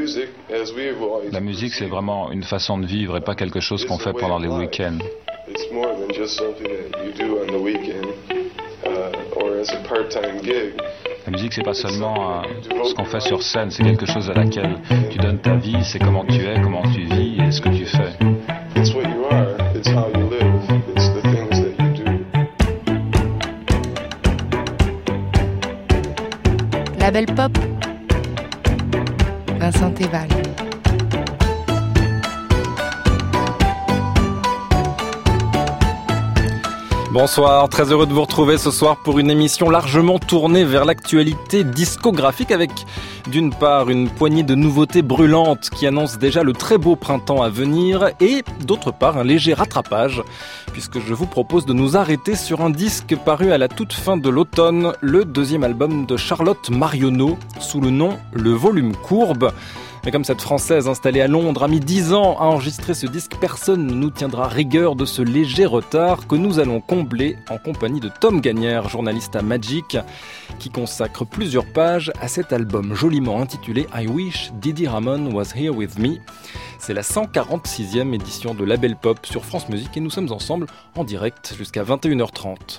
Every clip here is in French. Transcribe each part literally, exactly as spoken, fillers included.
La musique, c'est vraiment une façon de vivre et pas quelque chose qu'on fait pendant les week-ends. La musique, c'est pas seulement euh, ce qu'on fait sur scène, c'est quelque chose à laquelle tu donnes ta vie, c'est comment tu es, comment tu vis et ce que tu fais. Label Pop, Vincent Théval. Bonsoir, très heureux de vous retrouver ce soir pour une émission largement tournée vers l'actualité discographique avec d'une part une poignée de nouveautés brûlantes qui annoncent déjà le très beau printemps à venir et d'autre part un léger rattrapage puisque je vous propose de nous arrêter sur un disque paru à la toute fin de l'automne, le deuxième album de Charlotte Marionneau sous le nom Le Volume Courbe. Mais comme cette Française installée à Londres a mis dix ans à enregistrer ce disque, personne ne nous tiendra rigueur de ce léger retard que nous allons combler en compagnie de Tom Gagnère, journaliste à Magic, qui consacre plusieurs pages à cet album joliment intitulé I Wish Didi Ramon Was Here With Me. C'est la cent quarante-sixième édition de Label Pop sur France Musique et nous sommes ensemble en direct jusqu'à vingt et une heures trente.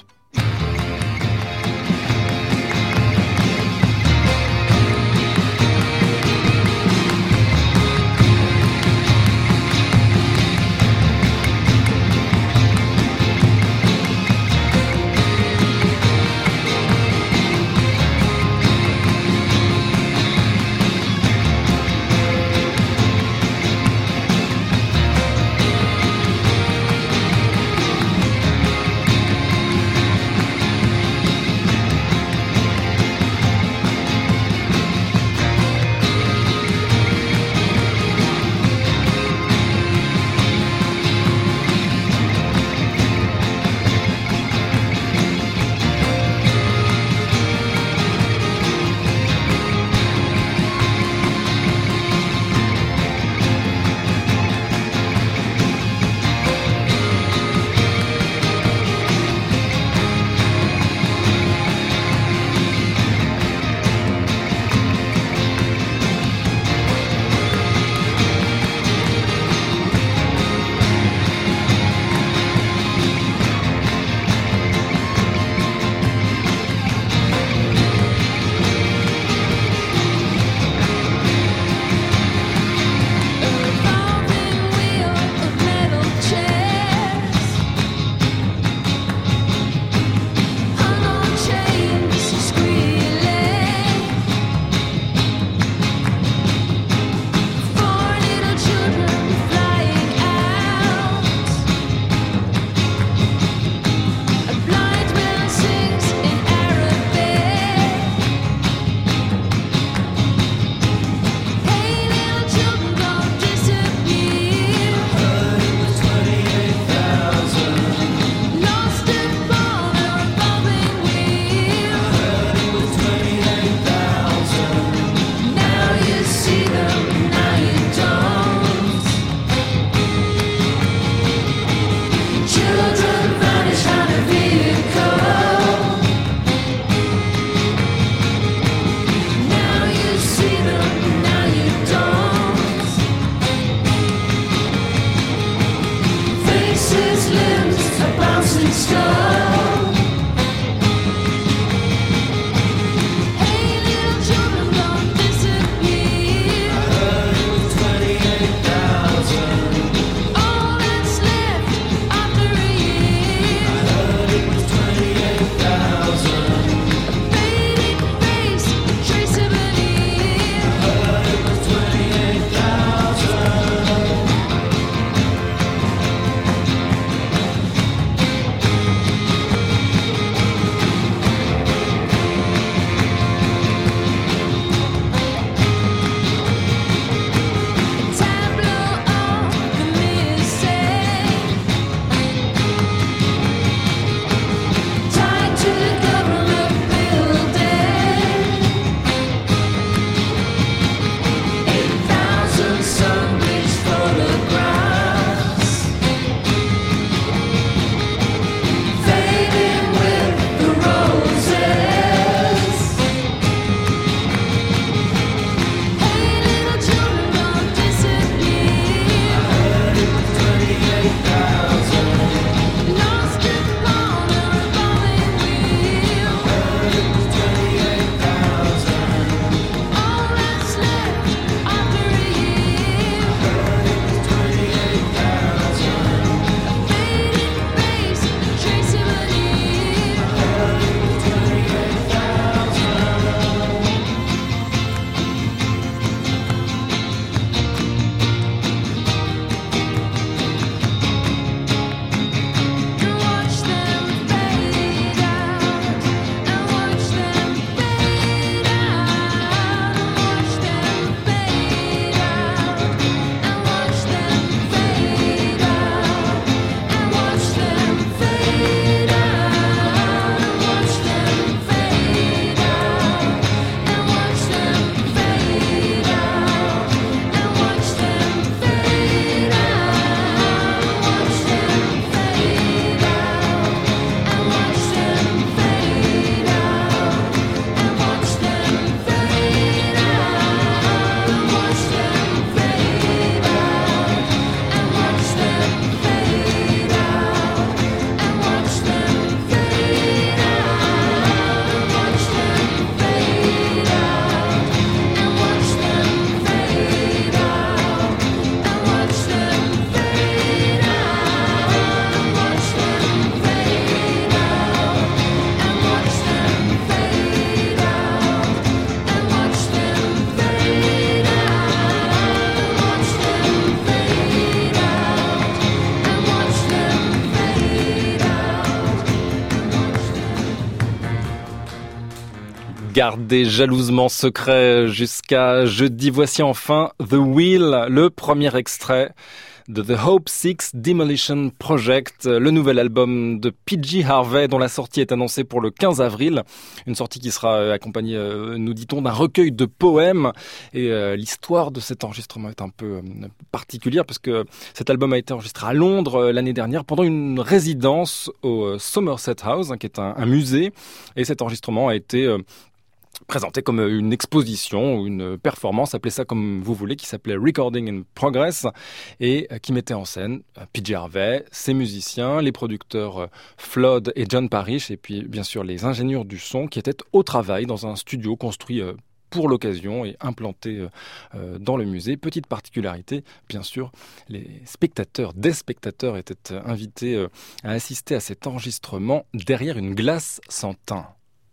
gardé jalousement secret jusqu'à jeudi. Voici enfin The Wheel, le premier extrait de The Hope Six Demolition Project, le nouvel album de P J Harvey dont la sortie est annoncée pour le quinze avril. Une sortie qui sera accompagnée, nous dit-on, d'un recueil de poèmes. Et euh, l'histoire de cet enregistrement est un peu euh, particulière parce que cet album a été enregistré à Londres euh, l'année dernière pendant une résidence au euh, Somerset House, hein, qui est un, un musée. Et cet enregistrement a été euh, présenté comme une exposition ou une performance, appelez ça comme vous voulez, qui s'appelait Recording in Progress et qui mettait en scène P J Harvey, ses musiciens, les producteurs Flood et John Parrish et puis bien sûr les ingénieurs du son qui étaient au travail dans un studio construit pour l'occasion et implanté dans le musée. Petite particularité, bien sûr, les spectateurs, des spectateurs étaient invités à assister à cet enregistrement derrière une glace sans teint.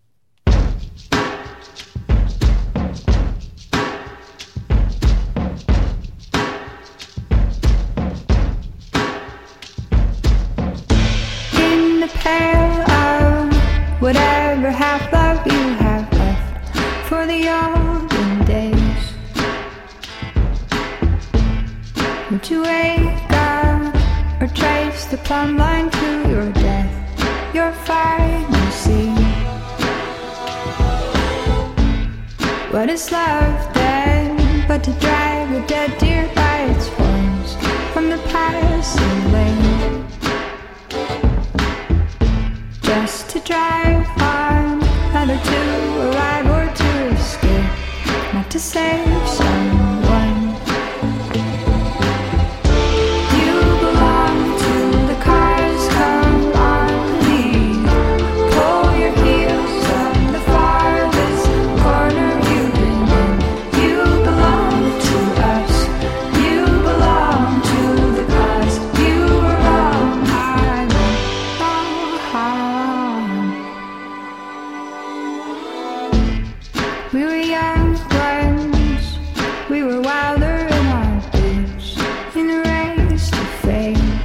Whatever half-life you have left for the olden days, would you wake up or trace the plumb line to your death, your final scene? What is left then but to drag a dead deer by its horns from the passing lane? Just to drive on, either to arrive or to escape, not to save someone. You belong to the cars, come on, leave. Pull your heels from the farthest corner you've been in. You belong to us, you belong to the cause. You were wrong, I went wrong. We were young ones, we were wilder in our boots, in the race to fame.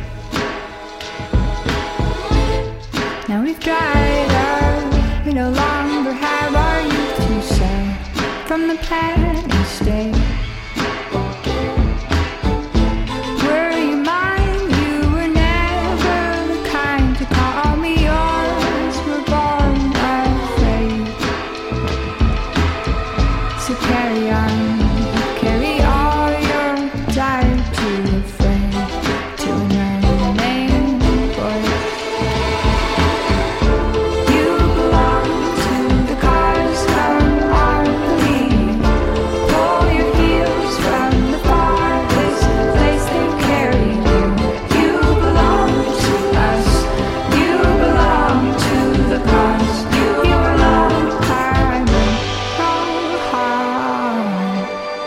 Now we've dried up, we no longer have our youth to say from the planning state. Were you mine? You were never the kind to call me yours. We're born afraid. So carry on, carry all your desire to a friend, to an unnamed boy. You belong to the cars, come on, leave. Pull your heels from the farthest place they carry you. You belong to us, you belong to the cause. You were long time wrong heart.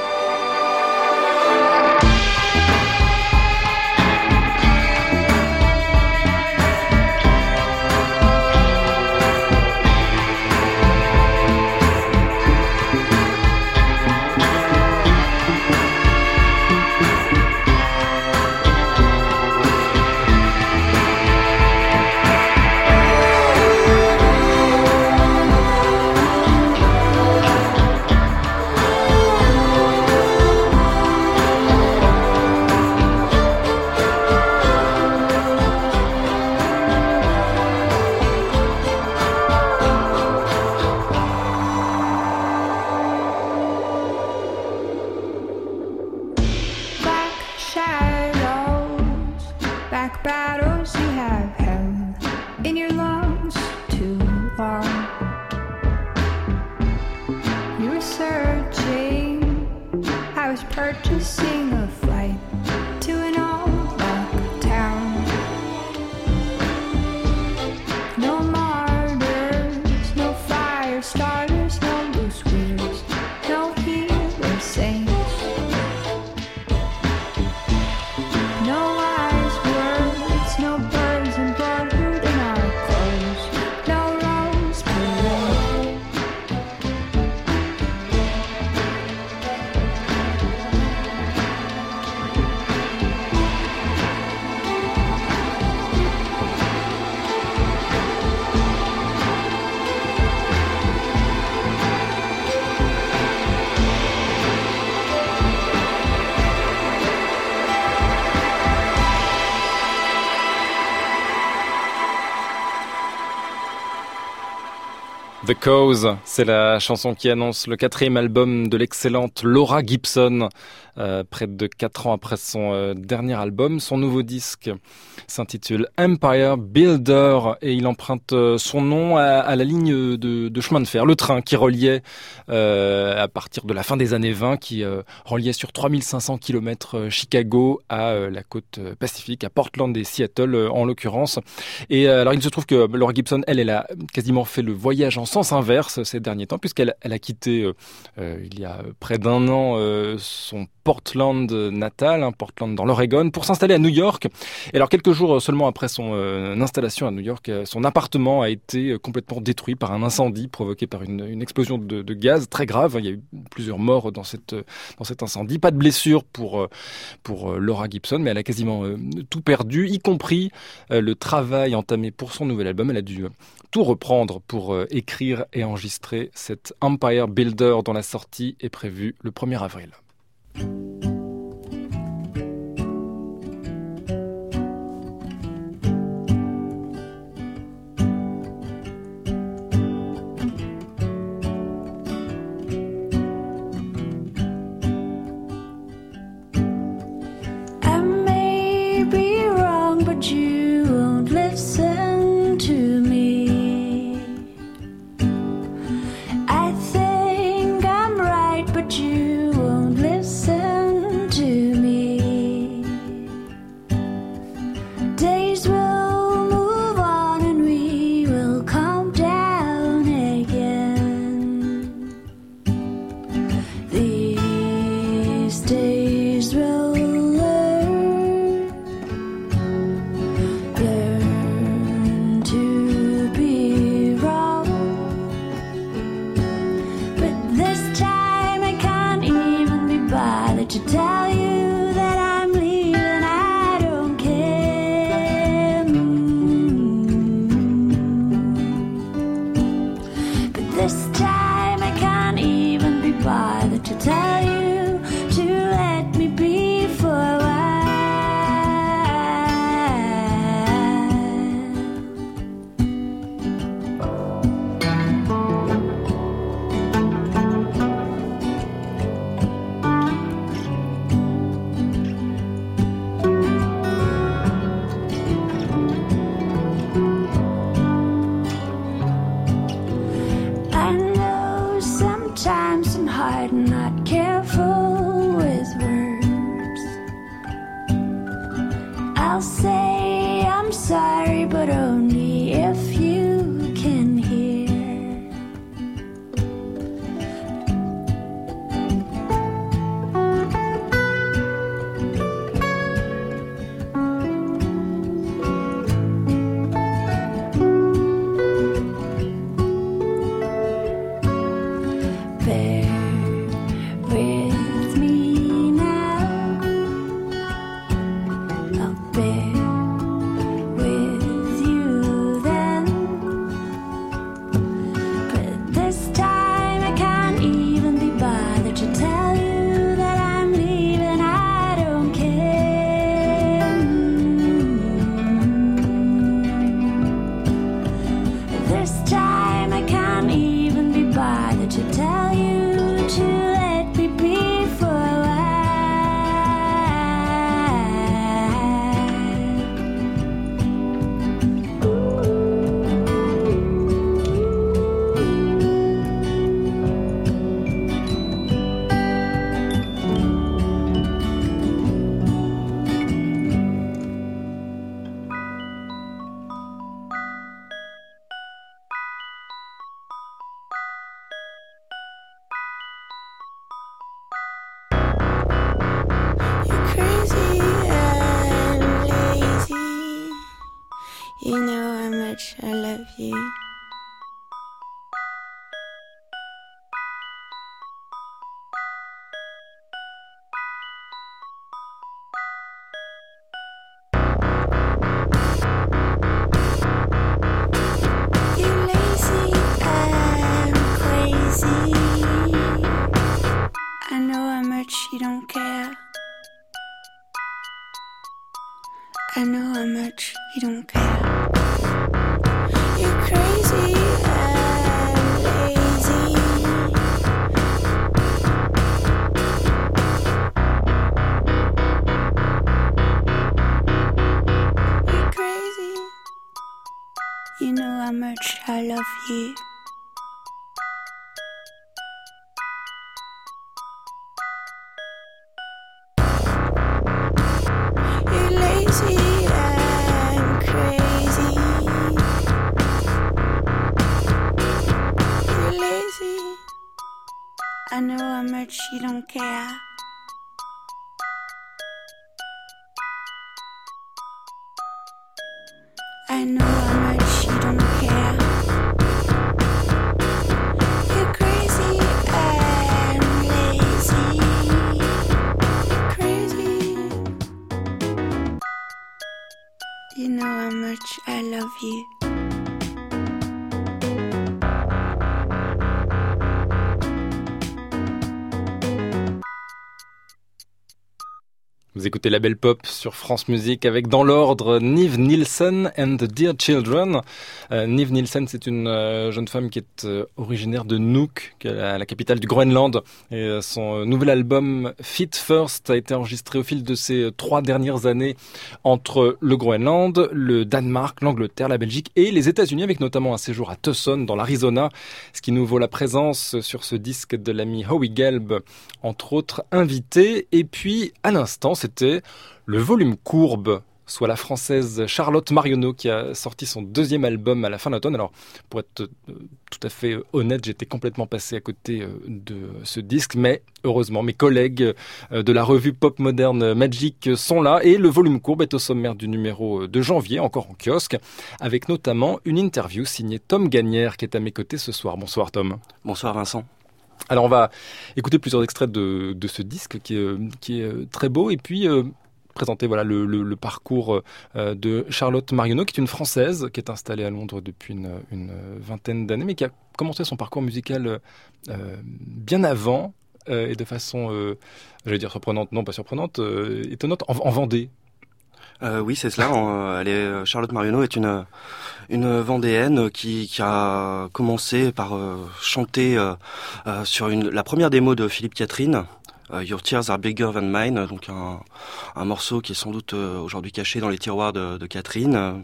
Black shadows, back battles you have held in your lungs too long. You were searching, I was purchasing a flight to an old lock town. No martyrs, no fire starters, no loose wheels, no hero saints. No wise words, no birds embroidered in our clothes, no rose parade. The Cause, c'est la chanson qui annonce le quatrième album de l'excellente Laura Gibson. Euh, près de quatre ans après son euh, dernier album, son nouveau disque s'intitule Empire Builder et il emprunte euh, son nom à, à la ligne de, de chemin de fer, le train qui reliait euh, à partir de la fin des années vingt, qui euh, reliait sur trois mille cinq cents kilomètres euh, Chicago à euh, la côte euh, pacifique, à Portland et Seattle euh, en l'occurrence. Et euh, alors il se trouve que Laura Gibson, elle, elle a quasiment fait le voyage en sens inverse ces derniers temps, puisqu'elle elle a quitté euh, euh, il y a près d'un an euh, son Portland natal, hein, Portland dans l'Oregon, pour s'installer à New York. Et alors quelques jours seulement après son euh, installation à New York, euh, son appartement a été complètement détruit par un incendie provoqué par une, une explosion de, de gaz très grave. Il y a eu plusieurs morts dans, cette, dans cet incendie. Pas de blessures pour, pour Laura Gibson, mais elle a quasiment euh, tout perdu, y compris euh, le travail entamé pour son nouvel album. Elle a dû euh, tout reprendre pour euh, écrire et enregistrer cet Empire Builder dont la sortie est prévue le premier avril. I may be wrong, but you won't listen to me. I think I'm right, but you won't listen to me. Days will move on and we will calm down again. These days will learn, learn to be wrong. But this time I can't even be bothered to tell you that I'm leaving. I don't care. Mm. But this time I can't even be bothered to tell you to let me be for a while. I know sometimes I'm hard and not careful with words. I'll say I'm sorry, but only if you can hear. Bear with me now. I'll bear with you then. But this time I can't even be bothered to tell you that I'm leaving. I don't care. This time I can't even be bothered to tell you to let me be for a while. You're crazy and lazy. You know how much I love you. You're lazy and crazy. I know how much you don't care. I know how much you don't care. You're crazy and I love you. You're lazy and crazy. You're lazy. I know how much you don't care. I know how much you don't care. You're crazy and lazy. You're crazy. You know how much I love you. Vous écoutez La Belle Pop sur France Musique avec dans l'ordre Niamh Nielsen and the Dear Children. Euh, Niamh Nielsen, c'est une euh, jeune femme qui est euh, originaire de Nuuk, qui est la, la capitale du Groenland. Et euh, son euh, nouvel album Fit First a été enregistré au fil de ces euh, trois dernières années entre le Groenland, le Danemark, l'Angleterre, la Belgique et les États-Unis, avec notamment un séjour à Tucson dans l'Arizona, ce qui nous vaut la présence sur ce disque de l'ami Howie Gelb, entre autres invités. Et puis, à l'instant, c'était le volume courbe, soit la française Charlotte Marionneau qui a sorti son deuxième album à la fin de l'automne. Alors, pour être euh, tout à fait honnête, j'étais complètement passé à côté euh, de ce disque, mais heureusement, mes collègues euh, de la revue Pop Moderne Magic sont là et le volume courbe est au sommaire du numéro de janvier, encore en kiosque, avec notamment une interview signée Tom Gagnère qui est à mes côtés ce soir. Bonsoir Tom. Bonsoir Vincent. Alors on va écouter plusieurs extraits de, de ce disque qui est, qui est très beau et puis euh, présenter voilà, le, le, le parcours euh, de Charlotte Marionneau qui est une Française qui est installée à Londres depuis une, une vingtaine d'années mais qui a commencé son parcours musical euh, bien avant euh, et de façon, euh, j'allais dire surprenante, non pas surprenante, euh, étonnante, en, en Vendée. Euh, oui, c'est cela. En, elle est, Charlotte Marionneau est une une Vendéenne qui, qui a commencé par euh, chanter euh, euh, sur une, la première démo de Philippe Catherine, euh, Your Tears Are Bigger Than Mine, donc un, un morceau qui est sans doute euh, aujourd'hui caché dans les tiroirs de, de Catherine.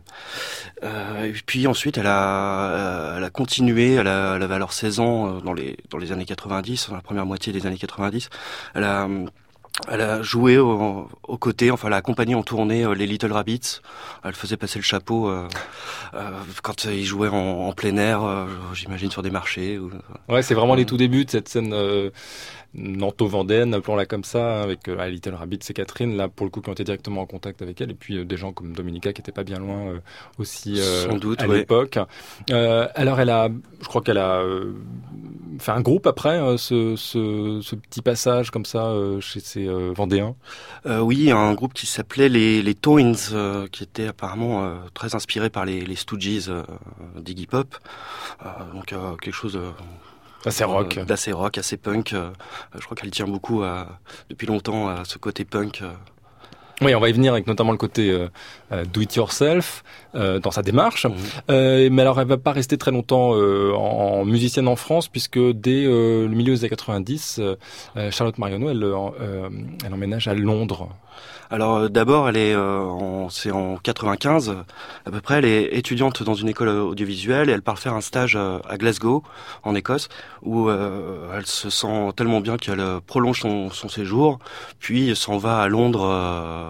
Euh, et puis ensuite, elle a, euh, elle a continué. Elle, a, elle avait alors seize ans dans les dans les années quatre-vingt-dix, dans la première moitié des années quatre-vingt-dix. Elle a Elle a joué au, aux côtés, enfin elle a accompagné en tournée euh, les Little Rabbits. Elle faisait passer le chapeau euh, euh, quand ils jouaient en, en plein air, euh, j'imagine sur des marchés. Ou... Ouais, c'est vraiment les tout débuts de cette scène euh, nanto-vendéenne, appelons-la comme ça, avec euh, Little Rabbits et Catherine, là pour le coup qui ont été directement en contact avec elle, et puis euh, des gens comme Dominica qui n'étaient pas bien loin euh, aussi euh, Sans doute, à ouais. l'époque. Euh, alors elle a, je crois qu'elle a euh, fait un groupe après euh, ce, ce, ce petit passage comme ça euh, chez ces euh, Vendéens. Euh, oui, un groupe qui s'appelait les, les Tones, euh, qui était apparemment euh, très inspiré par les, les Stooges euh, d'Iggy Pop, euh, donc euh, quelque chose de assez rock, euh, d'assez rock, assez punk. Euh, je crois qu'elle tient beaucoup à, depuis longtemps à ce côté punk. Euh. Oui, on va y venir avec notamment le côté euh, euh, do it yourself euh, dans sa démarche. Mmh. Euh, mais alors, elle va pas rester très longtemps euh, en, en musicienne en France, puisque dès euh, le milieu des années quatre-vingt-dix, euh, Charlotte Marionneau, elle, euh, elle emménage à Londres. Alors euh, d'abord, elle est, euh, en, c'est en quatre-vingt-quinze à peu près. Elle est étudiante dans une école audiovisuelle et elle part faire un stage euh, à Glasgow, en Écosse, où euh, elle se sent tellement bien qu'elle euh, prolonge son, son séjour, puis s'en va à Londres. Euh,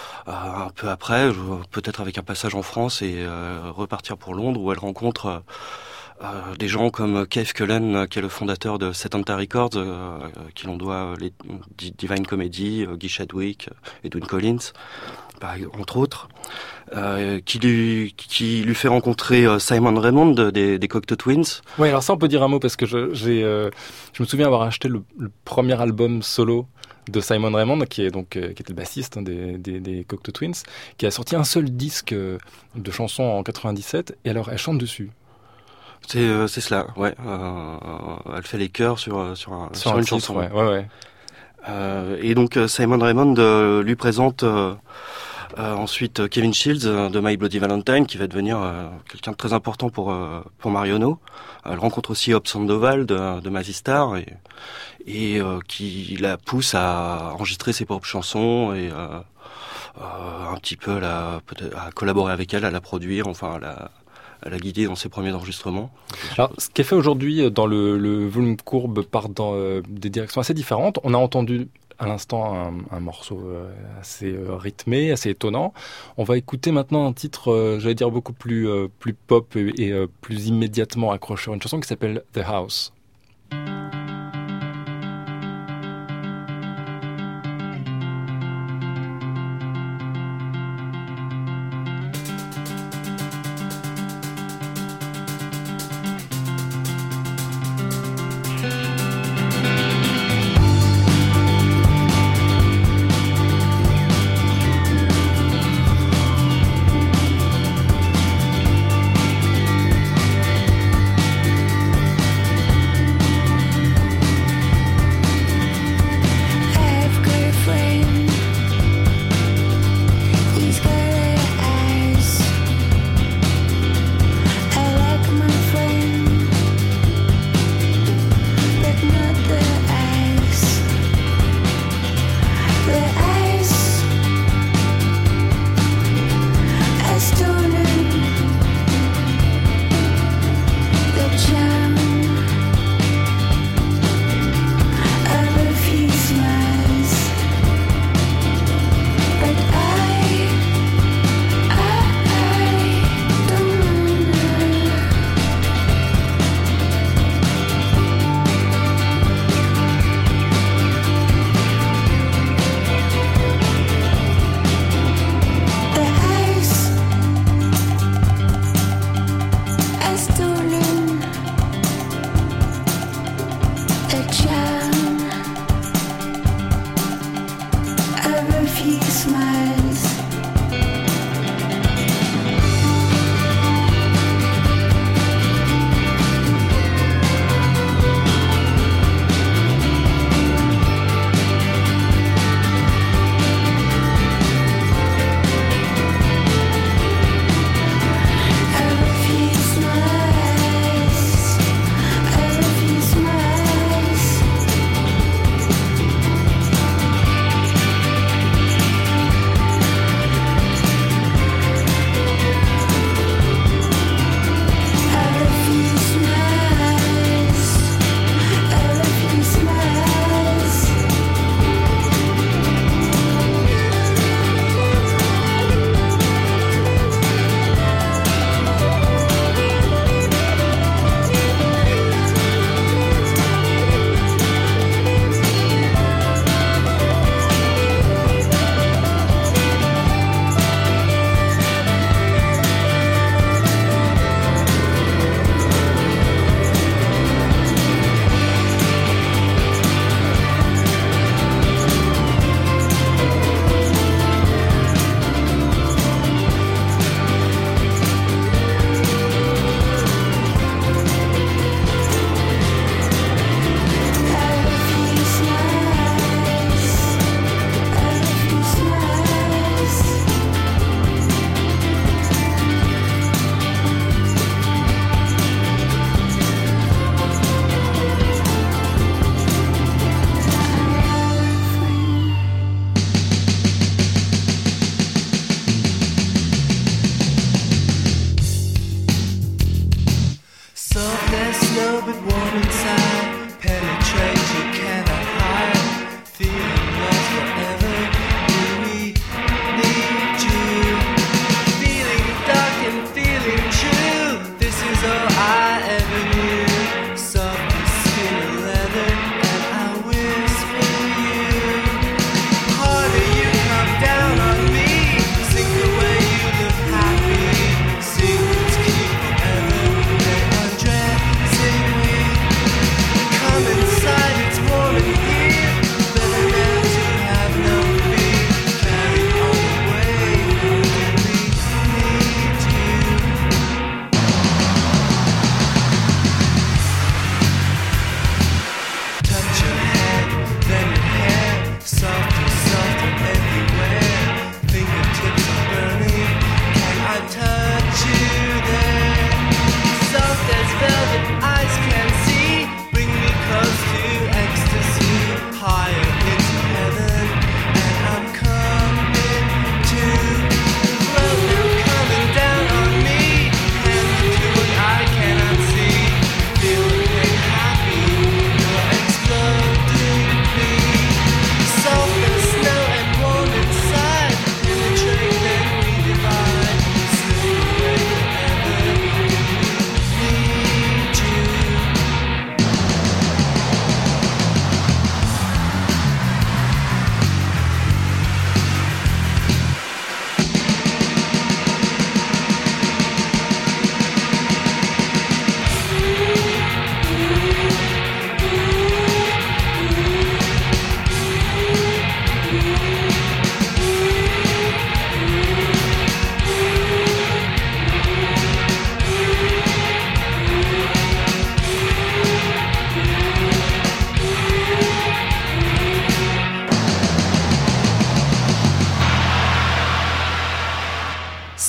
un peu après, peut-être avec un passage en France et euh, repartir pour Londres où elle rencontre euh, euh, des gens comme Keith Cullen, qui est le fondateur de Setanta Records, euh, qui l'on doit les Divine Comedy, euh, Guy Chadwick, Edwyn Collins, par, entre autres, euh, qui lui qui lui fait rencontrer euh, Simon Raymond des, des Cocteau Twins. Oui, alors ça on peut dire un mot parce que je, j'ai, euh, je me souviens avoir acheté le, le premier album solo de Simon Raymond, qui est donc euh, qui était le bassiste hein, des, des, des Cocteau Twins, qui a sorti un seul disque euh, de chansons en quatre-vingt-dix-sept, et alors elle chante dessus. C'est euh, c'est cela, ouais. Euh, elle fait les chœurs sur sur, un, sur, sur un une titre, chanson. Ouais, ouais, ouais. Euh, et donc Simon Raymond euh, lui présente euh, euh, ensuite Kevin Shields euh, de My Bloody Valentine, qui va devenir euh, quelqu'un de très important pour euh, pour Marionneau. Elle rencontre aussi Hope Sandoval de, de Mazzy Star et et euh, qui la pousse à enregistrer ses propres chansons et euh, euh, un petit peu la, peut-être, à collaborer avec elle, à la produire, enfin à la, elle a guidé dans ses premiers enregistrements. Alors, ce qui est fait aujourd'hui dans le, le volume courbe part dans euh, des directions assez différentes. On a entendu à l'instant un, un morceau euh, assez euh, rythmé, assez étonnant. On va écouter maintenant un titre, euh, j'allais dire beaucoup plus euh, plus pop et, et euh, plus immédiatement accrocheur, une chanson qui s'appelle The House.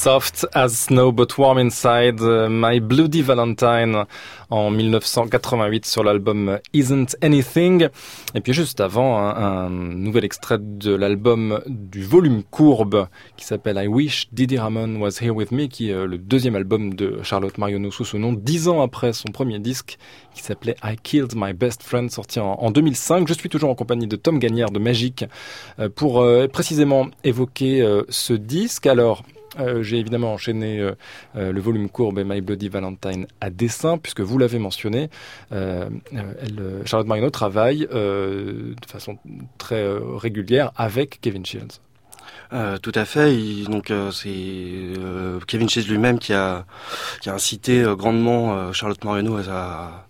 Soft as Snow but Warm Inside, uh, My Bloody Valentine en dix-neuf cent quatre-vingt-huit sur l'album Isn't Anything. Et puis juste avant, un, un nouvel extrait de l'album du volume courbe qui s'appelle I Wish Didi Ramon Was Here With Me, qui est le deuxième album de Charlotte Mariano sous ce nom, dix ans après son premier disque qui s'appelait I Killed My Best Friend, sorti en, en deux mille cinq. Je suis toujours en compagnie de Tom Gagnère de Magic euh, pour euh, précisément évoquer euh, ce disque. Alors, Euh, j'ai évidemment enchaîné euh, euh, le volume courbe et My Bloody Valentine à dessin, puisque vous l'avez mentionné. Euh, elle, Charlotte Mariano travaille euh, de façon très euh, régulière avec Kevin Shields. Euh, tout à fait. Il, donc euh, c'est euh, Kevin Shields lui-même qui a qui a incité euh, grandement euh, Charlotte Mariano à,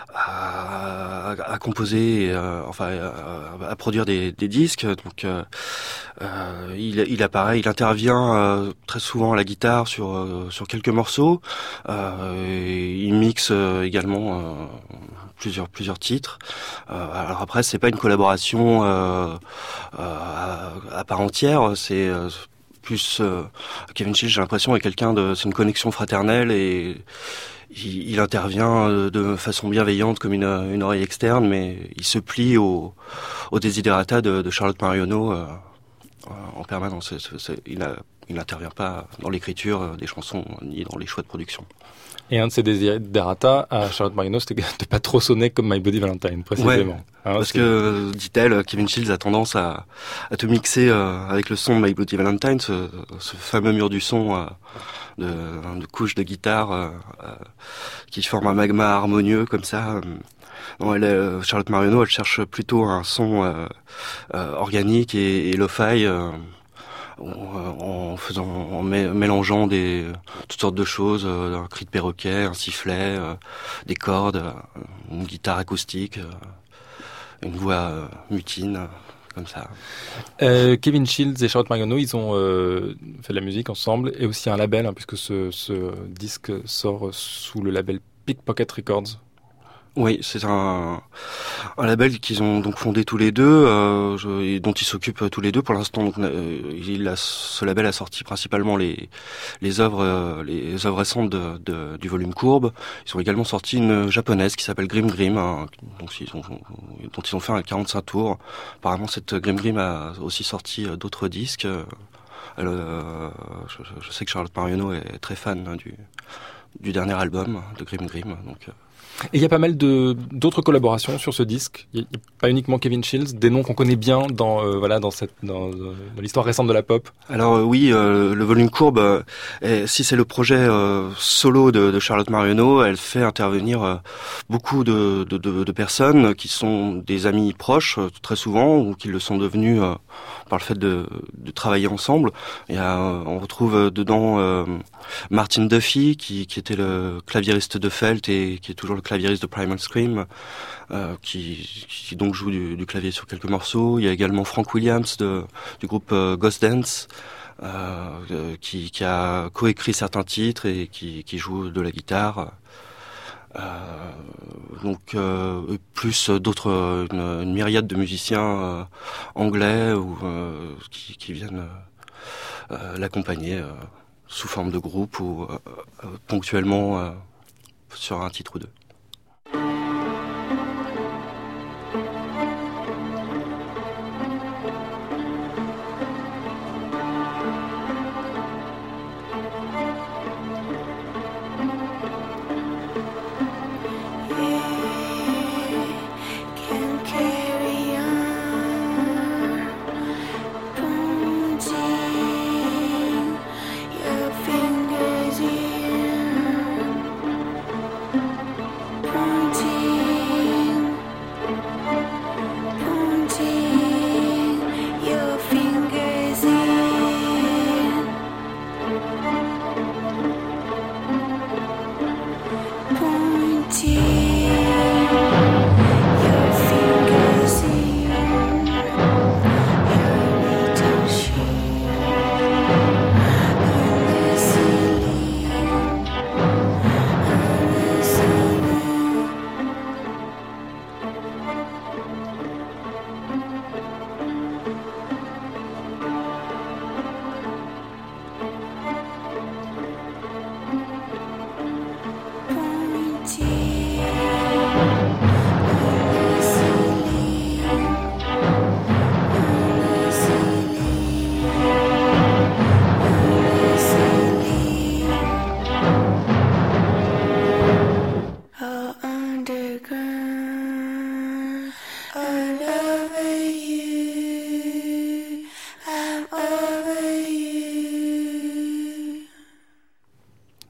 à, à composer, et, euh, enfin à, à produire des, des disques. Donc euh, euh, il, il apparaît, il intervient euh, très souvent à la guitare sur euh, sur quelques morceaux. Euh, il mixe euh, également euh, plusieurs plusieurs titres. Euh, alors après, c'est pas une collaboration euh, euh, à, à part entière. C'est euh, plus euh, Kevin Shields, j'ai l'impression, est quelqu'un de, c'est une connexion fraternelle et il, il intervient de façon bienveillante comme une, une oreille externe, mais il se plie au, au desiderata de, de Charlotte Mariano euh, en permanence. C'est, c'est, il a, il n'intervient pas dans l'écriture des chansons ni dans les choix de production. Et un de ses desiderata à Charlotte Mariano, c'était de pas trop sonner comme My Bloody Valentine, précisément. Ouais, hein, parce c'est... que, dit-elle, Kevin Shields a tendance à, à te mixer euh, avec le son de My Bloody Valentine, ce, ce fameux mur du son euh, de, de couches de guitare euh, euh, qui forme un magma harmonieux comme ça. Non, elle, euh, Charlotte Mariano, elle cherche plutôt un son euh, euh, organique et, et lo-fi. Euh, en faisant, en mélangeant des toutes sortes de choses, euh, un cri de perroquet, un sifflet, euh, des cordes, euh, une guitare acoustique, euh, une voix euh, mutine, euh, comme ça. Euh, Kevin Shields et Charlotte Mariano, ils ont euh, fait de la musique ensemble et aussi un label, hein, puisque ce, ce disque sort sous le label Pickpocket Records. Oui, c'est un, un label qu'ils ont donc fondé tous les deux, euh, je, et dont ils s'occupent tous les deux. Pour l'instant, donc, euh, il a, ce label a sorti principalement les les œuvres euh, les œuvres récentes de, de, du volume courbe. Ils ont également sorti une japonaise qui s'appelle Grim Grim, hein, donc ils ont, dont ils ont fait un quarante-cinq tours. Apparemment, cette Grim Grim a aussi sorti d'autres disques. Elle, euh, je, je sais que Charlotte Mariano est très fan hein, du du dernier album de Grim Grim, donc. Euh, Et il y a pas mal de d'autres collaborations sur ce disque. Il n'y a pas uniquement Kevin Shields, des noms qu'on connaît bien dans euh, voilà dans cette dans, dans l'histoire récente de la pop. Alors euh, oui, euh, le volume courbe, euh, et, si c'est le projet euh, solo de, de Charlotte Mariano, elle fait intervenir euh, beaucoup de, de, de, de personnes qui sont des amis proches euh, très souvent ou qui le sont devenus euh, par le fait de, de travailler ensemble. Et euh, on retrouve dedans euh, Martin Duffy qui, qui était le claviériste de Felt et qui est toujours le claviériste de Primal Scream, euh, qui, qui donc joue du, du clavier sur quelques morceaux. Il y a également Frank Williams de, du groupe euh, Ghost Dance, euh, qui, qui a coécrit certains titres et qui, qui joue de la guitare. Euh, donc euh, plus d'autres, une, une myriade de musiciens euh, anglais ou euh, qui, qui viennent euh, l'accompagner euh, sous forme de groupe ou euh, euh, ponctuellement euh, sur un titre ou deux.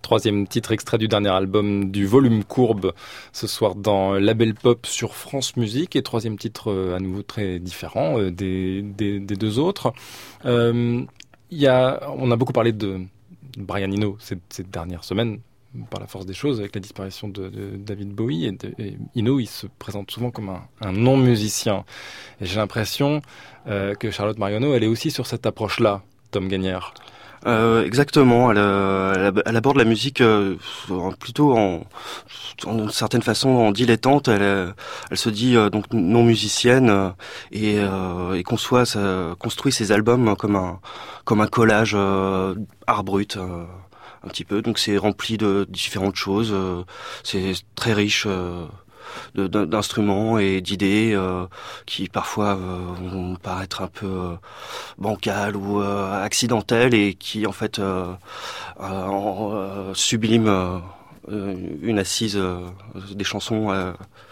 Troisième titre extrait du dernier album du Volume Courbe, ce soir dans Label Pop sur France Musique. Et troisième titre euh, à nouveau très différent euh, des, des, des deux autres. Euh, y a, on a beaucoup parlé de Brian Eno ces, ces dernières semaines, par la force des choses, avec la disparition de, de David Bowie. Et, de, et Eno, il se présente souvent comme un, un non-musicien. Et j'ai l'impression euh, que Charlotte Mariano, elle est aussi sur cette approche-là, Tom Gagnère. Euh, exactement, elle, euh, elle, elle aborde la musique euh, plutôt en, en une certaine façon en dilettante. Elle, euh, elle se dit euh, donc non musicienne euh, et, euh, et conçoit, ça, construit ses albums comme un comme un collage euh, art brut. Euh, un petit peu, donc c'est rempli de différentes choses, euh, c'est très riche euh, de, d'instruments et d'idées euh, qui parfois euh, vont paraître un peu euh, bancales ou euh, accidentelles et qui en fait euh, euh, en, euh, subliment euh, une assise euh, des chansons euh,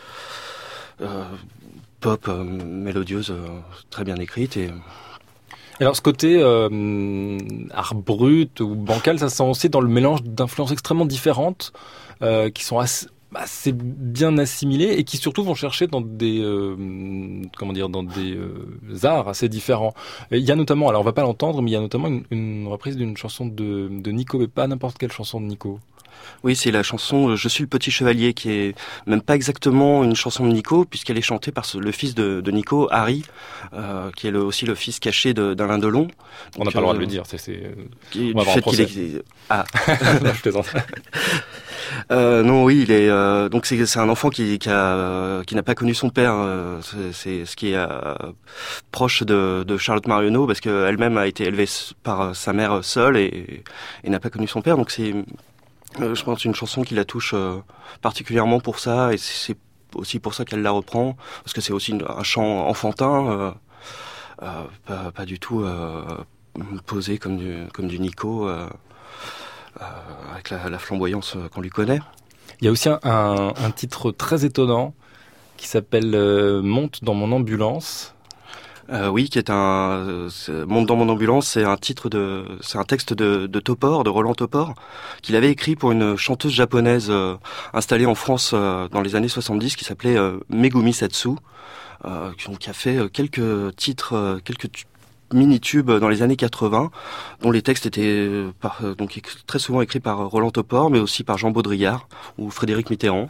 euh, pop euh, mélodieuses euh, très bien écrites. Et alors ce côté euh, art brut ou bancal, ça se sent aussi dans le mélange d'influences extrêmement différentes euh, qui sont assez, assez bien assimilées et qui surtout vont chercher dans des euh, comment dire dans des euh, arts assez différents. Et il y a notamment, alors on va pas l'entendre, mais il y a notamment une, une reprise d'une chanson de, de Nico, mais pas n'importe quelle chanson de Nico. Oui, c'est la chanson « Je suis le petit chevalier » qui est même pas exactement une chanson de Nico, puisqu'elle est chantée par le fils de, de Nico, Harry, euh, qui est le, aussi le fils caché de, d'Alain Delon. On n'a pas le droit de le dire, c'est... c'est... Qui, on va du avoir fait un qu'il est... Ah non, je plaisante. Euh, non, oui, il est euh, donc c'est, c'est un enfant qui, qui, a, qui n'a pas connu son père. Euh, c'est, c'est ce qui est euh, proche de, de Charlotte Mariano, parce qu'elle-même a été élevée par sa mère seule et, et n'a pas connu son père. Donc c'est, euh, je pense, une chanson qui la touche euh, particulièrement pour ça, et c'est aussi pour ça qu'elle la reprend, parce que c'est aussi une, un chant enfantin, euh, euh, pas, pas du tout euh, posé comme du, comme du Nico. Euh, Euh, avec la, la flamboyance qu'on lui connaît. Il y a aussi un, un, un titre très étonnant qui s'appelle euh, « Monte dans mon ambulance ». Euh, oui, qui est un c'est, Monte dans mon ambulance, c'est un titre de, c'est un texte de, de Topor, de Roland Topor, qu'il avait écrit pour une chanteuse japonaise euh, installée en France euh, dans les années soixante-dix, qui s'appelait euh, Megumi Satsu, euh, qui a fait quelques titres, euh, quelques t- mini-tubes dans les années quatre-vingts, dont les textes étaient par, donc très souvent écrits par Roland Topor, mais aussi par Jean Baudrillard ou Frédéric Mitterrand.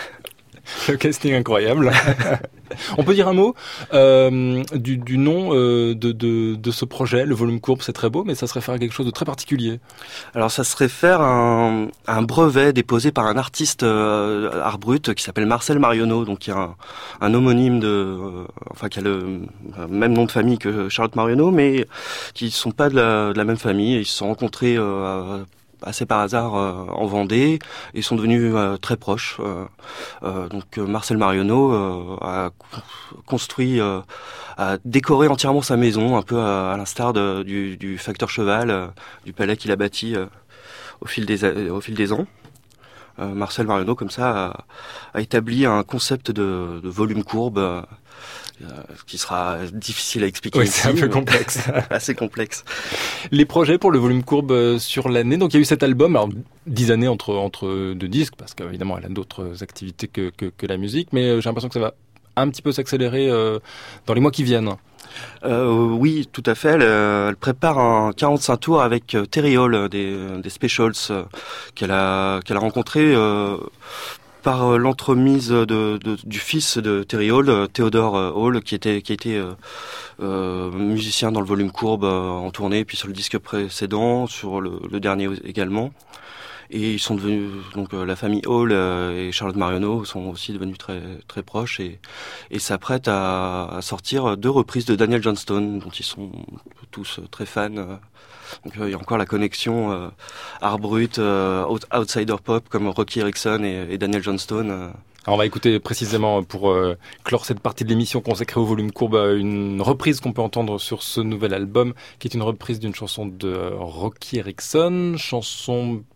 Le casting incroyable. On peut dire un mot euh, du, du nom euh, de, de, de ce projet, le Volume Courbe, c'est très beau, mais ça se réfère à quelque chose de très particulier. Alors ça se réfère à un, à un brevet déposé par un artiste euh, art brut qui s'appelle Marcel Marionneau, donc qui a un, un homonyme de, euh, enfin qui a le même nom de famille que Charlotte Mariano, mais qui ne sont pas de la, de la même famille. Ils se sont rencontrés euh, assez par hasard euh, en Vendée et sont devenus euh, très proches. Euh, euh, donc euh, Marcel Marionneau euh, a construit, euh, a décoré entièrement sa maison, un peu à, à l'instar de, du, du facteur cheval, euh, du palais qu'il a bâti euh, au fil des euh, au fil des ans. Euh, Marcel Marionneau, comme ça, a, a établi un concept de, de volume courbe euh, euh, qui sera difficile à expliquer. Oui, ici, c'est un peu complexe. assez complexe. Les projets pour le Volume Courbe euh, sur l'année, donc il y a eu cet album, alors dix années entre, entre deux disques, parce qu'évidemment elle a d'autres activités que, que, que la musique, mais euh, j'ai l'impression que ça va un petit peu s'accélérer euh, dans les mois qui viennent. Euh, oui, tout à fait. Elle, elle prépare un quarante-cinq tours avec euh, Terry Hall, des, des Specials, euh, qu'elle a qu'elle a rencontré euh, par l'entremise de, de, du fils de Terry Hall, Theodore Hall, qui était qui a été euh, euh, musicien dans le Volume Courbe euh, en tournée, puis sur le disque précédent, sur le, le dernier également. Et ils sont devenus, donc euh, la famille Hall euh, et Charlotte Mariano sont aussi devenus très très proches et, et s'apprêtent à, à sortir deux reprises de Daniel Johnston, dont ils sont tous très fans. Donc euh, il y a encore la connexion euh, art brut, euh, outsider pop comme Rocky Erickson et, et Daniel Johnston. Euh. Alors on va écouter précisément pour euh, clore cette partie de l'émission consacrée au Volume Courbe une reprise qu'on peut entendre sur ce nouvel album, qui est une reprise d'une chanson de Rocky Erickson, chanson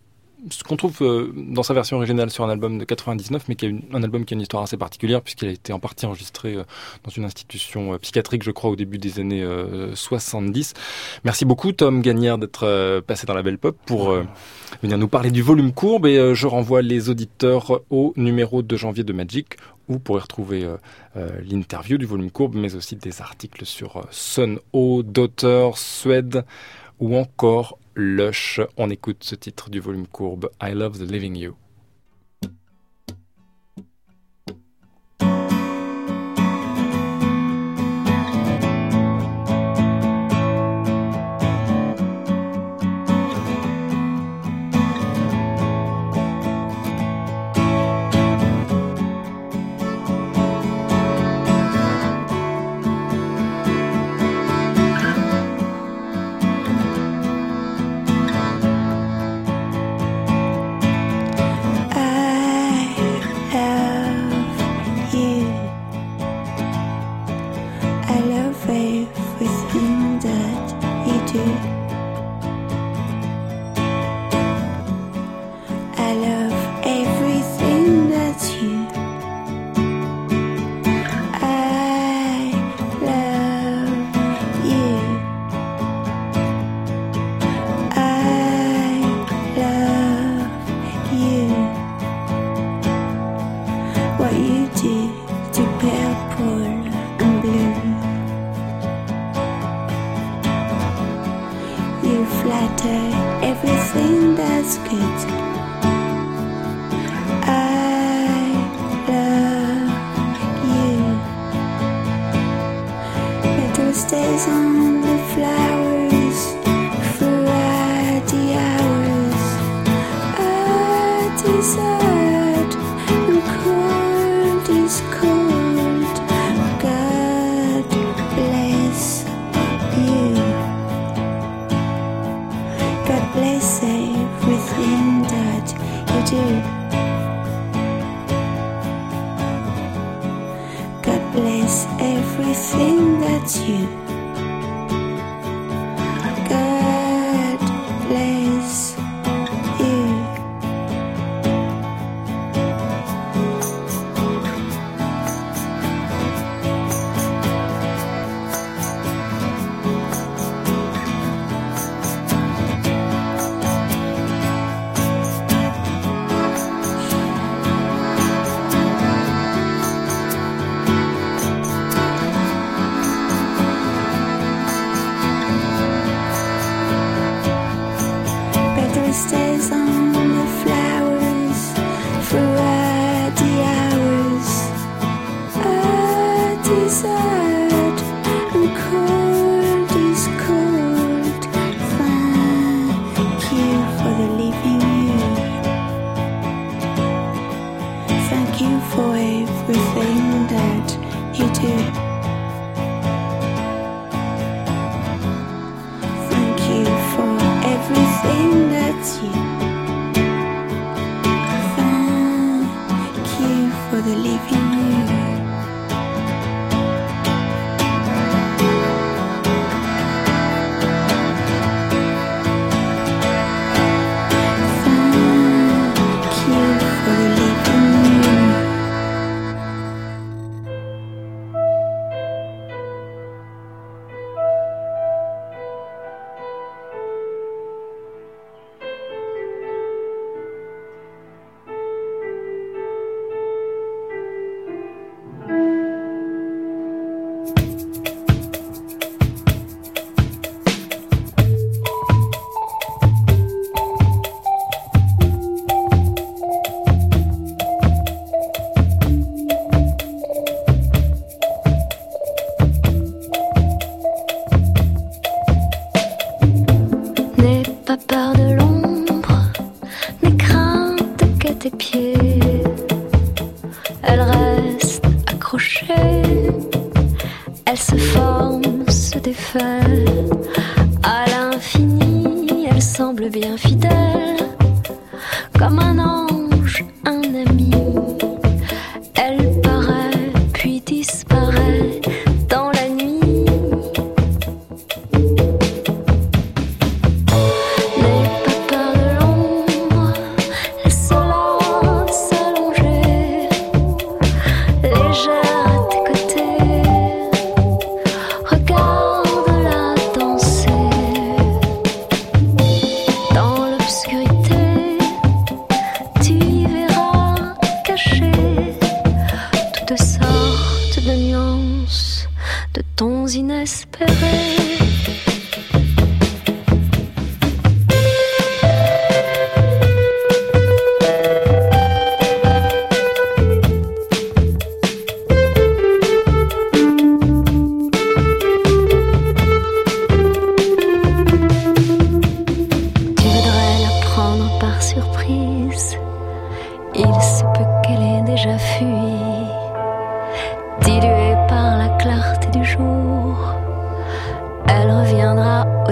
ce qu'on trouve euh, dans sa version originale sur un album de quatre-vingt-dix-neuf, mais qui est une, un album qui a une histoire assez particulière, puisqu'il a été en partie enregistré euh, dans une institution euh, psychiatrique, je crois, au début des années euh, soixante-dix. Merci beaucoup, Tom Gagnère, d'être euh, passé dans la Belle Pop pour euh, venir nous parler du volume courbe, et euh, je renvoie les auditeurs au numéro de janvier de Magic, où vous pourrez retrouver euh, euh, l'interview du volume courbe, mais aussi des articles sur euh, Son O, Daughter, Suède, ou encore Lush. On écoute ce titre du volume courbe, I Love the Living You.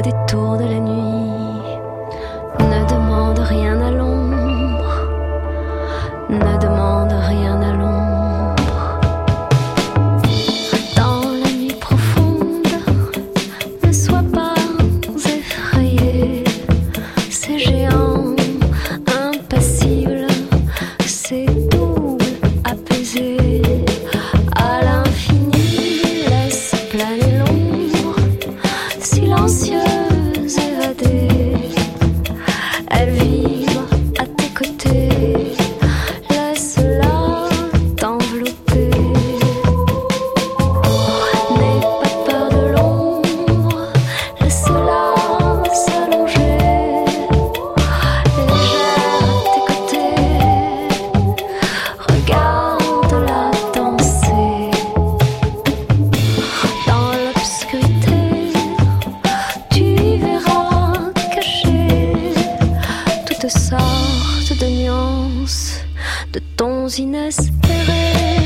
au détour de la nuit. Ne demande rien à l'ombre, ne demande rien à l'ombre. Dans la nuit profonde, ne sois pas effrayé. Ces géants impassibles, ces doubles apaisés, à l'infini laisse planer l'ombre, silencieuse évadée. Elle vibre à tes côtés, laisse-la t'envelopper. N'aie pas peur de l'ombre, laisse-la s'allonger. Légère à tes côtés, regarde-la danser. Dans l'obscurité, tu verras cacher toutes sortes de nuances, de tons inespérés.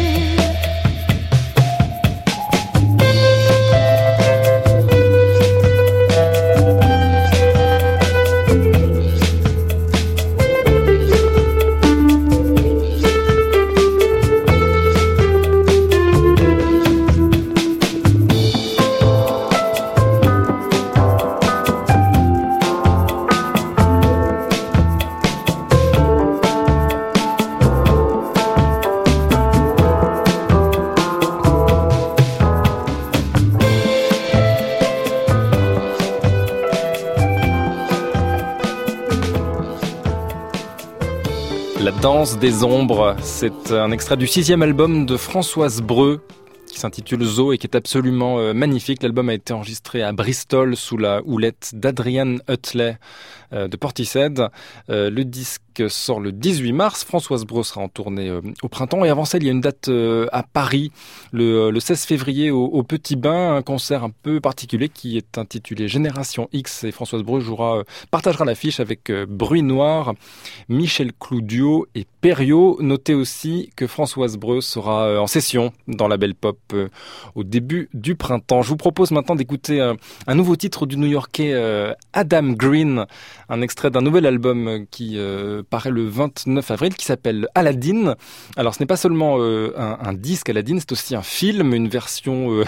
La danse des ombres, c'est un extrait du sixième album de Françoise Breu qui s'intitule Zo et qui est absolument euh, magnifique. L'album a été enregistré à Bristol sous la houlette d'Adrian Utley euh, de Portishead. Euh, le disque sort le dix-huit mars. Françoise Breu sera en tournée euh, au printemps. Et avant ça, il y a une date euh, à Paris, le, le seize février au, au Petit Bain, un concert un peu particulier qui est intitulé Génération X. Et Françoise Breu jouera, euh, partagera l'affiche avec euh, Bruit Noir, Michel Cloudio et Perriot. Notez aussi que Françoise Breu sera euh, en session dans la Belle Pop euh, au début du printemps. Je vous propose maintenant d'écouter euh, un nouveau titre du New-Yorkais euh, Adam Green, un extrait d'un nouvel album qui euh, paraît le vingt-neuf avril, qui s'appelle Aladdin. Alors ce n'est pas seulement euh, un, un disque Aladdin, c'est aussi un film, une version euh,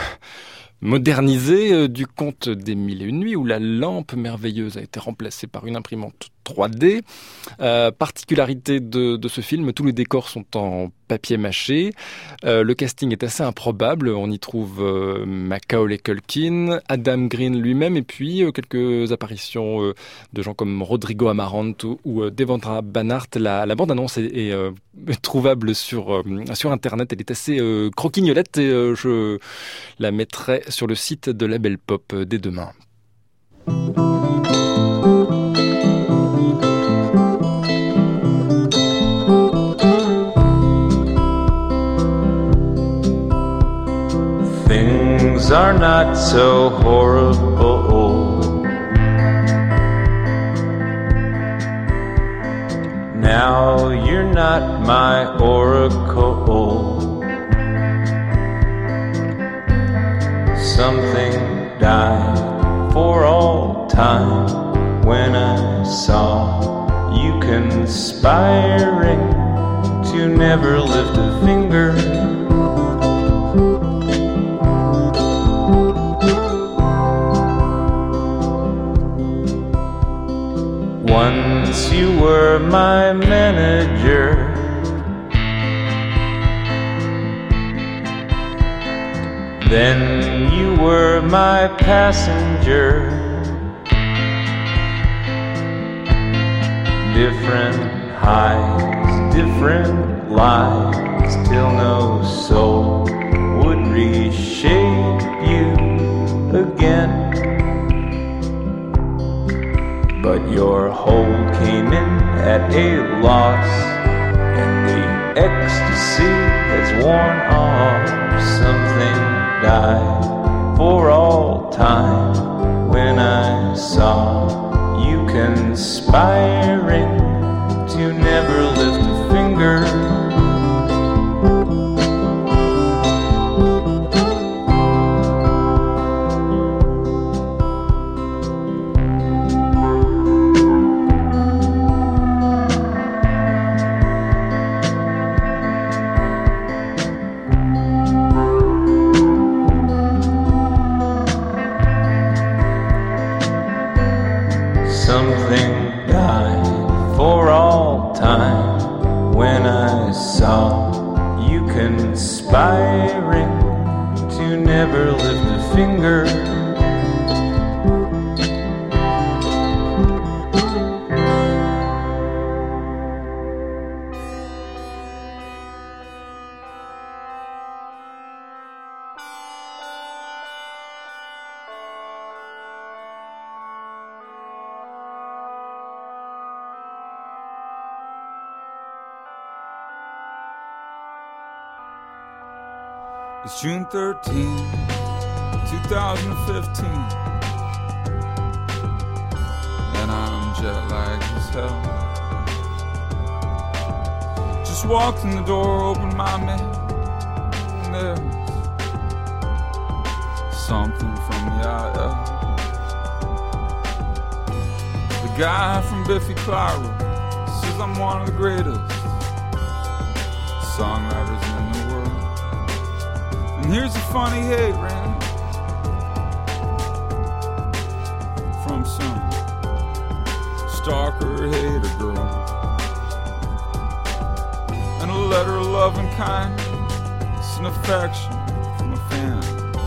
modernisée euh, du Conte des Mille et Une Nuits, où la lampe merveilleuse a été remplacée par une imprimante trois D. Euh, particularité de, de ce film, tous les décors sont en papier mâché. Euh, le casting est assez improbable. On y trouve euh, Macaulay Culkin, Adam Green lui-même, et puis euh, quelques apparitions euh, de gens comme Rodrigo Amarante ou, ou euh, Devendra Banhart. La, la bande-annonce est, est euh, trouvable sur, euh, sur Internet. Elle est assez euh, croquignolette et euh, je la mettrai sur le site de la Belle Pop euh, dès demain. Things are not so horrible now. You're not my oracle. Something died for all time when I saw you conspiring to never lift a finger. Once you were my manager, then you were my passenger. Different highs, different lies, till no soul would reshape you again. But your hold came in at a loss, and the ecstasy has worn off. Something died for all time when I saw you conspiring to never lift a finger. something died for all time when I saw you conspiring to never lift a finger. It's June thirteenth, twenty fifteen, and I'm jet lagged as hell. Just walked in the door, opened my mail, and there's something from the I L. The guy from Biffy Clyro says I'm one of the greatest songwriters in the world. And here's a funny hate rant from some stalker hater girl, and a letter of love and kindness and affection from a fan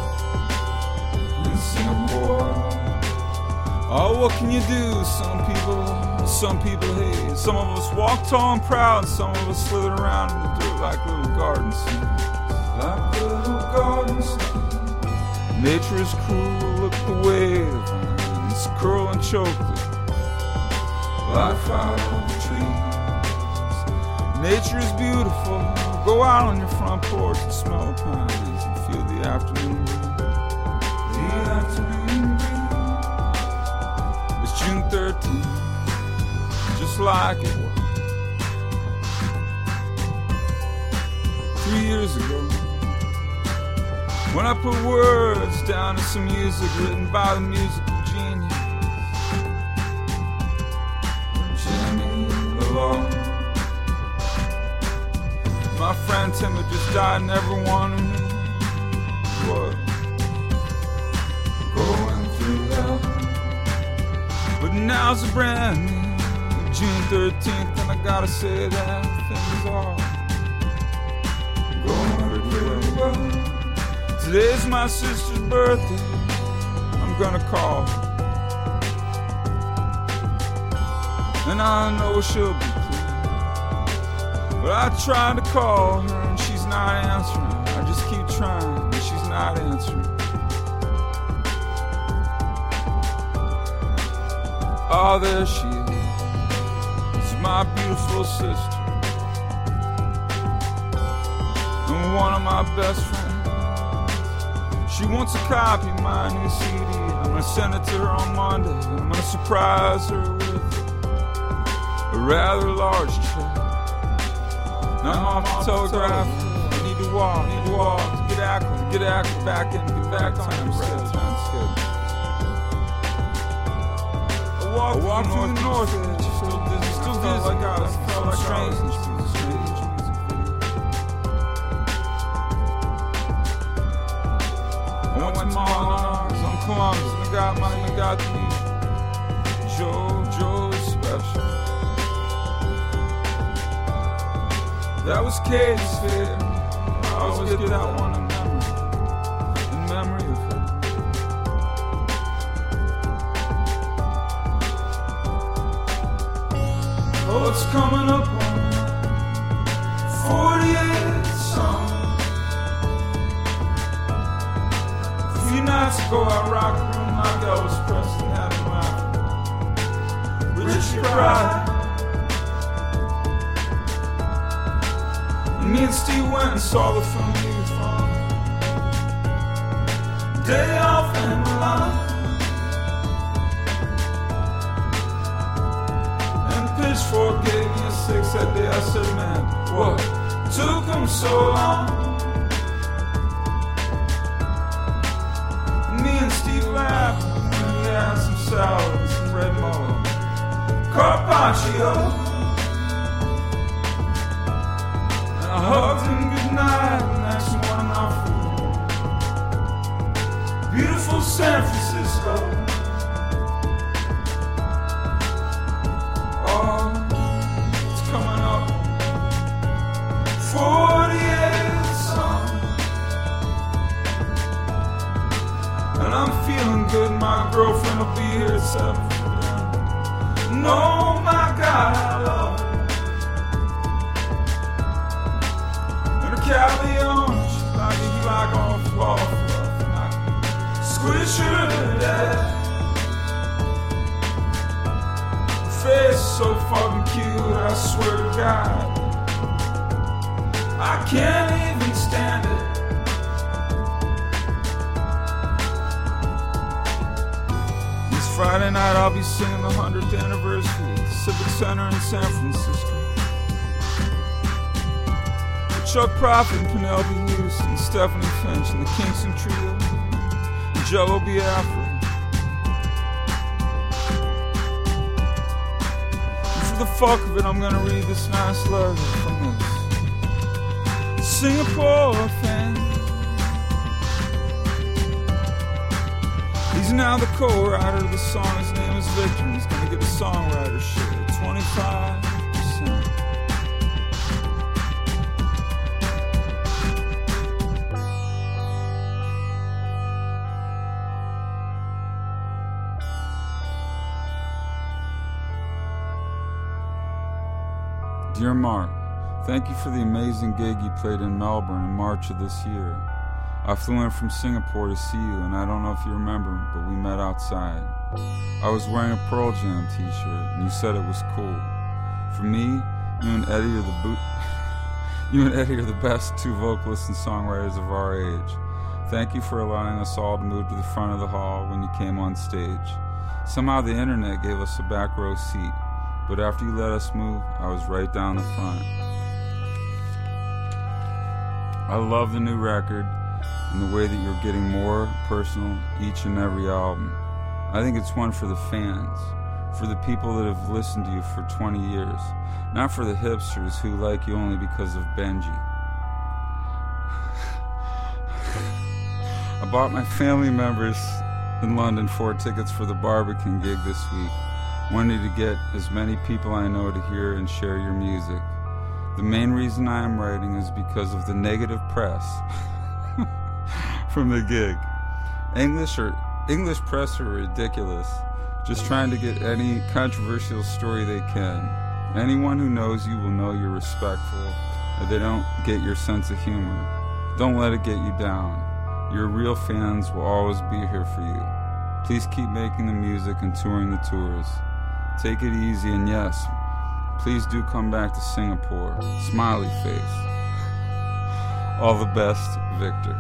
in Singapore. Oh, what can you do? Some people, some people hate. Some of us walk tall and proud, and some of us slither around in the dirt like little garden snakes. Like little garden snakes. Nature is cruel, look at the wave, and it's curl and choke it. Life out of the trees. Nature is beautiful. Go out on your front porch and smell the pines and feel the afternoon breeze. The afternoon breeze. It's June thirteenth, just like it was three years ago, when I put words down to some music written by the musical genius Jimmy Love. My friend Tim had just died, and everyone who knew was going through hell. But now's a brand new June thirteenth, and I gotta say that things are going pretty well. Today's my sister's birthday. I'm gonna call her, and I know she'll be pleased. But I tried to call her and she's not answering. I just keep trying and she's not answering. Oh, there she is. It's my beautiful sister and one of my best friends. She wants a copy of my new C D. I'm gonna send it to her on Monday. I'm gonna surprise her with a rather large check. Now I'm off the telegraph. I need to walk, need to walk to get Akron, get Akron back in, get back on time schedule. Time schedule. I walk, I walk through the north, and it's still dizzy, still dizzy. Like I was, felt like strange. I went to Mars on Columbus, and I got my, I got the Joe, Joe's special. That was Katie's fair. I always get that one in memory, in memory of her. Oh, it's coming up on forty-eight songs. A few nights ago, I rocked room like Elvis Presley had in my Richard Pryor. Me and Steve went and saw the film Youth on Day Off in Milan. And Pitchfork gave me a six that day. I said, man, what took him so long? And me and Steve laughed, and we had some salad and some red mullet, carpaccio. I hugged him goodnight, and that's one of my food. Beautiful San Francisco. it's ever done. No, my God, I love her. And a Calion, she like you like on floor fluff, and I squish her to death. Face so fucking cute, I swear to God, I can't even stand it. This Friday night I'll be singing the hundredth anniversary at the Civic Center in San Francisco. With Chuck Prophet and Penelope Houston, Stephanie Finch and the Kingston Trio, and Jello Biafra. The fuck of it, I'm gonna read this nice letter from this Singapore fan. He's now the co-writer of the song. His name is Victor. He's gonna get a songwriter share of twenty-five percent. Dear Mark, thank you for the amazing gig you played in Melbourne in March of this year. I flew in from Singapore to see you, and I don't know if you remember, but we met outside. I was wearing a Pearl Jam t-shirt, and you said it was cool. For me, you and Eddie are the boot. You and Eddie are the best two vocalists and songwriters of our age. Thank you for allowing us all to move to the front of the hall when you came on stage. Somehow the internet gave us a back row seat. But after you let us move, I was right down the front. I love the new record and the way that you're getting more personal each and every album. I think it's one for the fans, for the people that have listened to you for twenty years, not for the hipsters who like you only because of Benji. I bought my family members in London four tickets for the Barbican gig this week. Wanted to get as many people I know to hear and share your music. The main reason I am writing is because of the negative press from the gig. English or English press are ridiculous, just trying to get any controversial story they can. Anyone who knows you will know you're respectful, and they don't get your sense of humor. Don't let it get you down. Your real fans will always be here for you. Please keep making the music and touring the tours. Take it easy, and yes, please do come back to Singapore. Smiley face. All the best, Victor.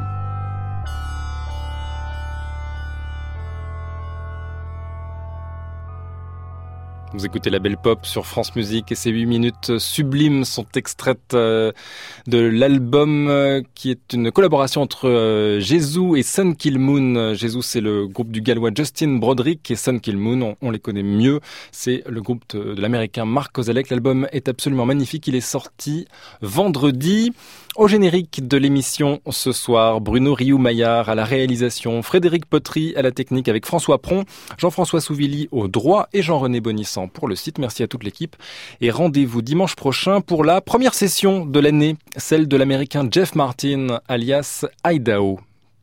Vous écoutez La Belle Pop sur France Musique et ces huit minutes sublimes sont extraites euh, de l'album euh, qui est une collaboration entre euh, Jesus et Sun Kil Moon. Jesus, c'est le groupe du gallois Justin Broderick et Sun Kil Moon, on, on les connaît mieux, c'est le groupe de, de l'américain Mark Kozelek. L'album est absolument magnifique, il est sorti vendredi. Au générique de l'émission ce soir, Bruno Riou-Maillard à la réalisation, Frédéric Potry à la technique avec François Pron, Jean-François Souvilly au droit et Jean-René Bonissant pour le site. Merci à toute l'équipe et rendez-vous dimanche prochain pour la première session de l'année, celle de l'américain Jeff Martin alias Idaho.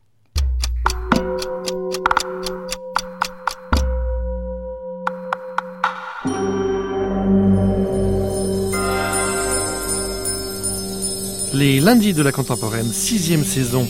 Les lundis de la contemporaine, sixième saison.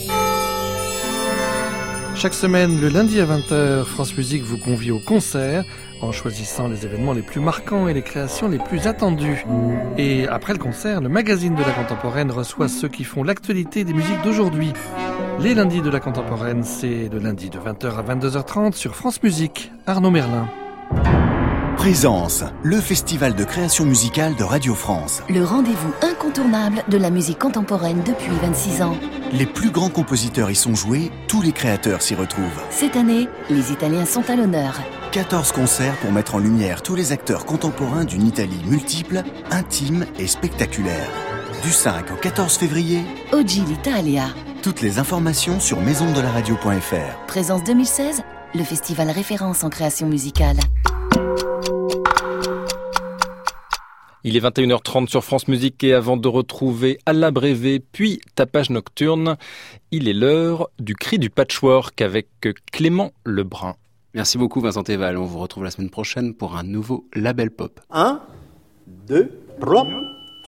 Chaque semaine, le lundi à vingt heures, France Musique vous convie au concert en choisissant les événements les plus marquants et les créations les plus attendues. Et après le concert, le magazine de la contemporaine reçoit ceux qui font l'actualité des musiques d'aujourd'hui. Les lundis de la contemporaine, c'est le lundi de vingt heures à vingt-deux heures trente sur France Musique. Arnaud Merlin. Présence, le festival de création musicale de Radio France. Le rendez-vous incontournable de la musique contemporaine depuis vingt-six ans. Les plus grands compositeurs y sont joués, tous les créateurs s'y retrouvent. Cette année, les Italiens sont à l'honneur. quatorze concerts pour mettre en lumière tous les acteurs contemporains d'une Italie multiple, intime et spectaculaire. Du cinq au quatorze février, Oggi l'Italia. Toutes les informations sur maison de la radio point f r. Présence deux mille seize, le festival référence en création musicale. Il est vingt et une heures trente sur France Musique et avant de retrouver Alla Brévé puis Tapage Nocturne, il est l'heure du cri du patchwork avec Clément Lebrun. Merci beaucoup Vincent Teval. On vous retrouve la semaine prochaine pour un nouveau Label Pop. Un, deux, trois.